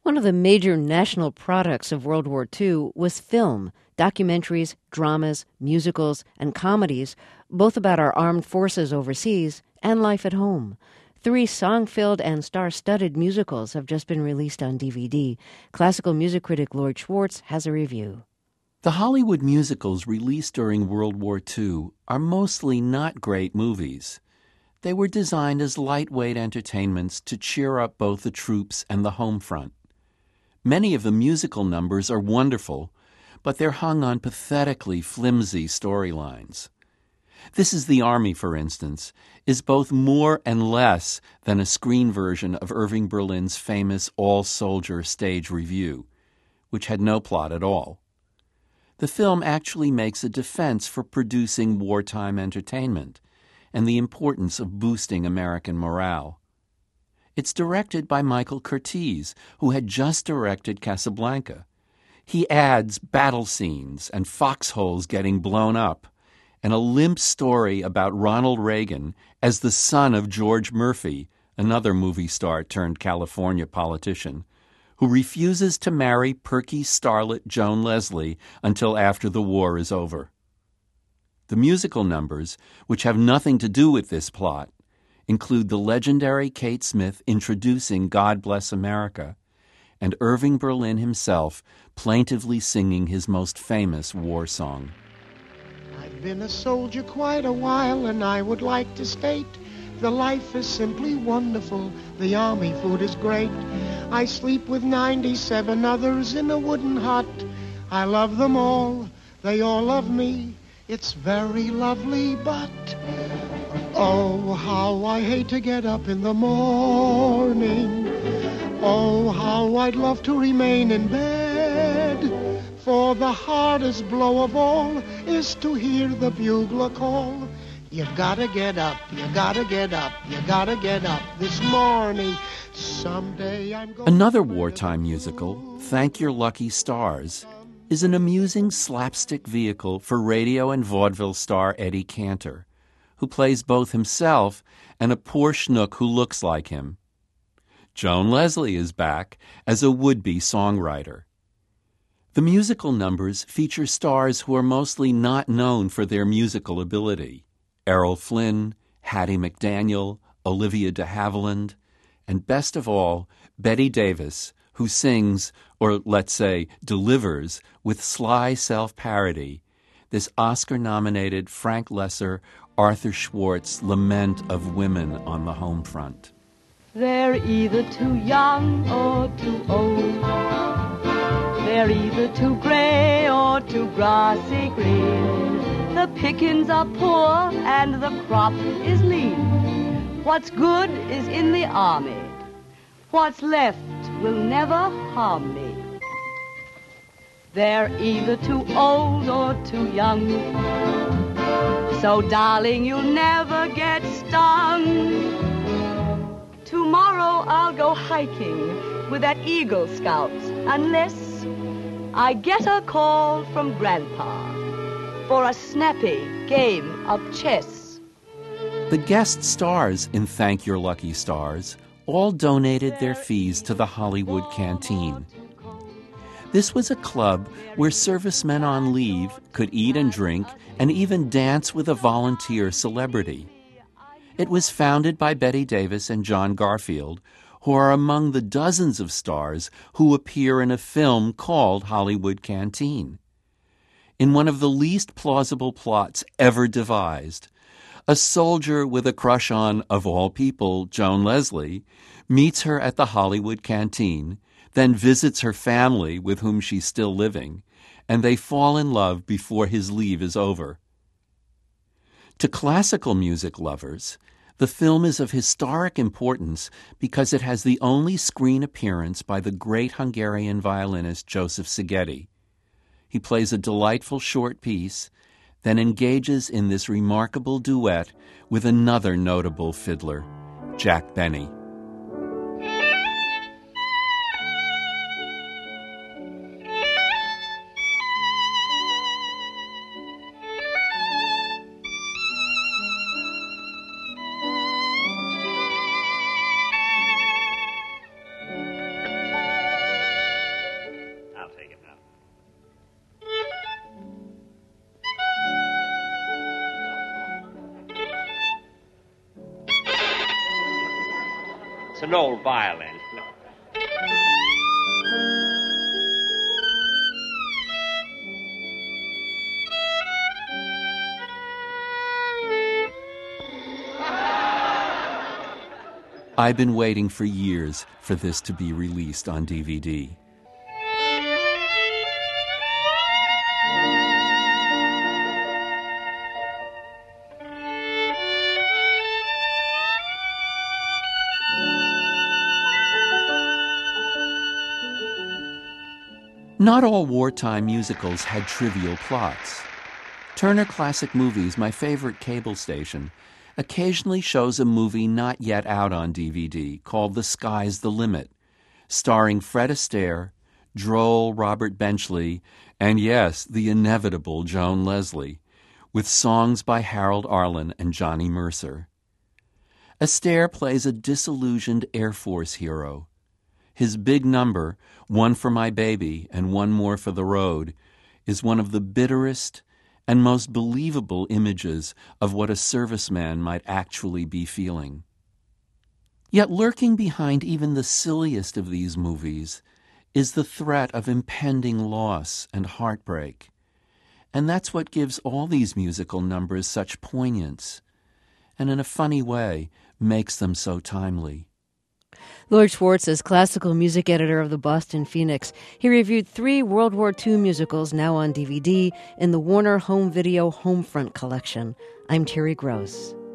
One of the major national products of World War II was film, documentaries, dramas, musicals, and comedies, both about our armed forces overseas and life at home. 3 song-filled and star-studded musicals have just been released on DVD. Classical music critic Lloyd Schwartz has a review. The Hollywood musicals released during World War II are mostly not great movies. They were designed as lightweight entertainments to cheer up both the troops and the home front. Many of the musical numbers are wonderful, but they're hung on pathetically flimsy storylines. This Is the Army, for instance, is both more and less than a screen version of Irving Berlin's famous all-soldier stage review, which had no plot at all. The film actually makes a defense for producing wartime entertainment and the importance of boosting American morale. It's directed by Michael Curtiz, who had just directed Casablanca. He adds battle scenes and foxholes getting blown up, and a limp story about Ronald Reagan as the son of George Murphy, another movie star turned California politician, who refuses to marry perky starlet Joan Leslie until after the war is over. The musical numbers, which have nothing to do with this plot, include the legendary Kate Smith introducing God Bless America and Irving Berlin himself plaintively singing his most famous war song. I've been a soldier quite a while, and I would like to state the life is simply wonderful. The army food is great. I sleep with 97 others in a wooden hut. I love them all. They all love me. It's very lovely, but oh, how I hate to get up in the morning. Oh, how I'd love to remain in bed. For the hardest blow of all is to hear the bugler call. You gotta get up, you gotta get up, you gotta get up this morning. Someday I'm going. Another wartime musical, Thank Your Lucky Stars, is an amusing slapstick vehicle for radio and vaudeville star Eddie Cantor, who plays both himself and a poor schnook who looks like him. Joan Leslie is back as a would-be songwriter. The musical numbers feature stars who are mostly not known for their musical ability: Errol Flynn, Hattie McDaniel, Olivia de Havilland, and best of all, Bette Davis, who sings, or let's say delivers, with sly self-parody, this Oscar-nominated Frank Loesser, Arthur Schwartz lament of women on the home front. They're either too young or too old. They're either too gray or too grassy green. The pickings are poor and the crop is lean. What's good is in the army. What's left will never harm me. They're either too old or too young. So, darling, you'll never get stung. Tomorrow I'll go hiking with that Eagle Scout, unless I get a call from Grandpa for a snappy game of chess. The guest stars in Thank Your Lucky Stars all donated their fees to the Hollywood Canteen. This was a club where servicemen on leave could eat and drink and even dance with a volunteer celebrity. It was founded by Bette Davis and John Garfield, who are among the dozens of stars who appear in a film called Hollywood Canteen. In one of the least plausible plots ever devised, a soldier with a crush on, of all people, Joan Leslie, meets her at the Hollywood Canteen, then visits her family with whom she's still living, and they fall in love before his leave is over. To classical music lovers, the film is of historic importance because it has the only screen appearance by the great Hungarian violinist Joseph Szigeti. He plays a delightful short piece, then engages in this remarkable duet with another notable fiddler, Jack Benny. an old violin. I've been waiting for years for this to be released on DVD. Not all wartime musicals had trivial plots. Turner Classic Movies, my favorite cable station, occasionally shows a movie not yet out on DVD called The Sky's the Limit, starring Fred Astaire, droll Robert Benchley, and yes, the inevitable Joan Leslie, with songs by Harold Arlen and Johnny Mercer. Astaire plays a disillusioned Air Force hero. His big number, One for My Baby and One More for the Road, is one of the bitterest and most believable images of what a serviceman might actually be feeling. Yet lurking behind even the silliest of these movies is the threat of impending loss and heartbreak. And that's what gives all these musical numbers such poignance, and in a funny way makes them so timely. Lloyd Schwartz is classical music editor of the Boston Phoenix. He reviewed 3 World War II musicals now on DVD in the Warner Home Video Homefront collection. I'm Terry Gross.